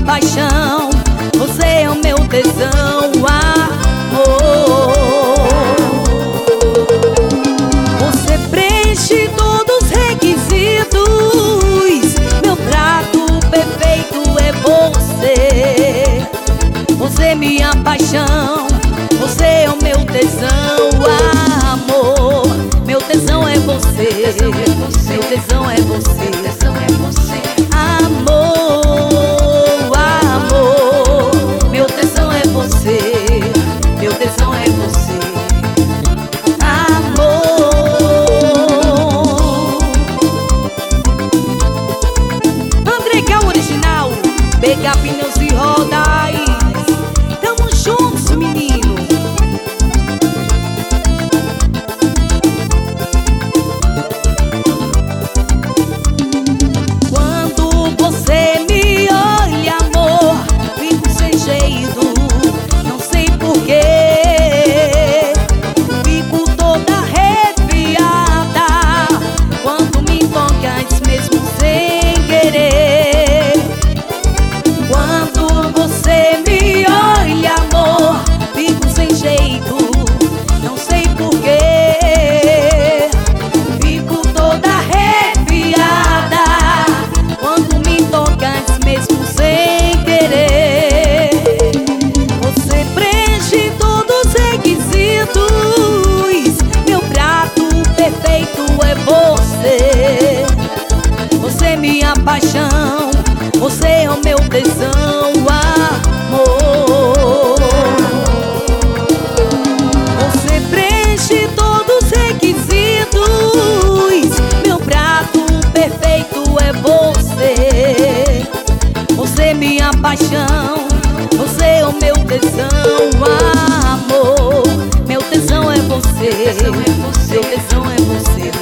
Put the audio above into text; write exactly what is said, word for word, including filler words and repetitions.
paixão, você é o meu tesão, amor. Você preenche todos os requisitos, meu prato perfeito é você. Você é minha paixão, você é o meu tesão, amor. Meu tesão é você, meu tesão é você, tesão é você. Amor, amor, meu tesão é você, meu tesão é você. Amor. André que é o original, pega pneus e rodais. Tamo juntos, menino. Você é minha paixão, você é o meu tesão, amor. Você preenche todos os requisitos, meu prato perfeito é você. Você é minha paixão, você é o meu tesão, amor. Meu tesão é você, meu tesão é você.